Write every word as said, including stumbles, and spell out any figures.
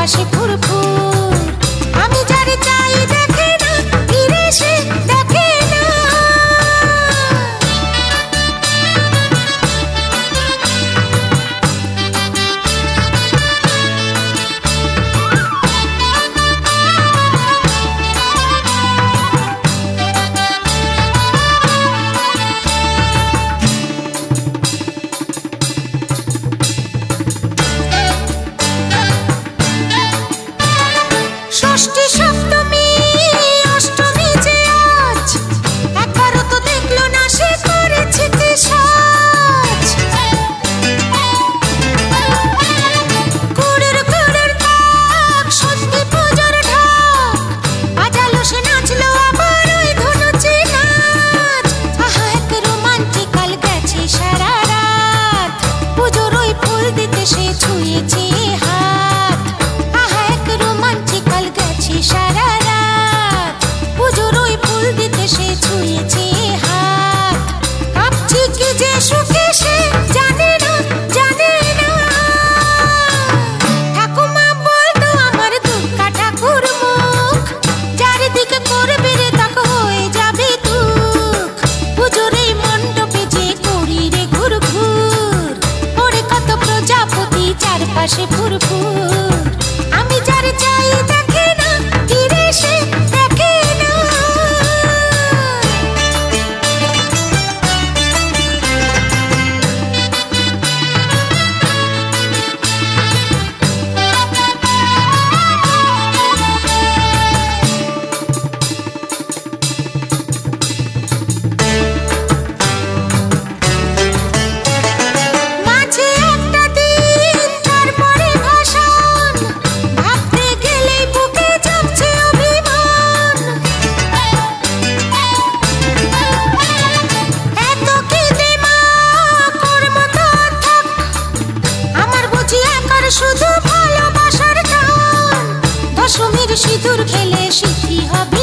চারপাশে ফুরফুর। আমি যারে চাই দেখে না, ফিরে সে দেখে না। ষষ্ঠী সপ্তমী অষ্টমী যে আজ, একবারও তো দেখলো না সে করেছে কি সাজ। কুড়ের কুড়ের তাক, সত্যি পুজোর ঢাক, বাজালো সে নাচলো আবার ওই ধনুচি নাচ। আহা এক রোমান্টিকাল গেছে সারা রাত, পুজোর ওই ফুল দিতে সে ছুঁয়েছে হাত। আহা এক রোমান্টিকাল গেছে সারা রাত, পুজোর ওই ফুল দিতে সে ছুঁয়েছে হাত। কাঁপছে কি যে সুখে সে জানে না, জানে না। ঠাকুমা বলতো আমার দুর্গা ঠাকুর মুখ, চারিদিকে করবে রে তাক হয়ে যাবে দুঃখ। পুজোর এই মণ্ডপে যে করি রে ঘুর ঘুর, ওরে কত প্রজাপতি চারপাশে ফুরফুর। আমি যারে চাই দেখে না, ফিরে সে দেখে না। মাঝে একটা দিন, তারপরে ভাসান, ভাবতে গেলেই বুকে চাপছে অভিমান। এত কি দিমাগ ওর মতো থাক, আমার বুঝি একার শুধু ভালোবাসার টান। দশমীর সিঁদুর খেলে সিদ্ধি হবে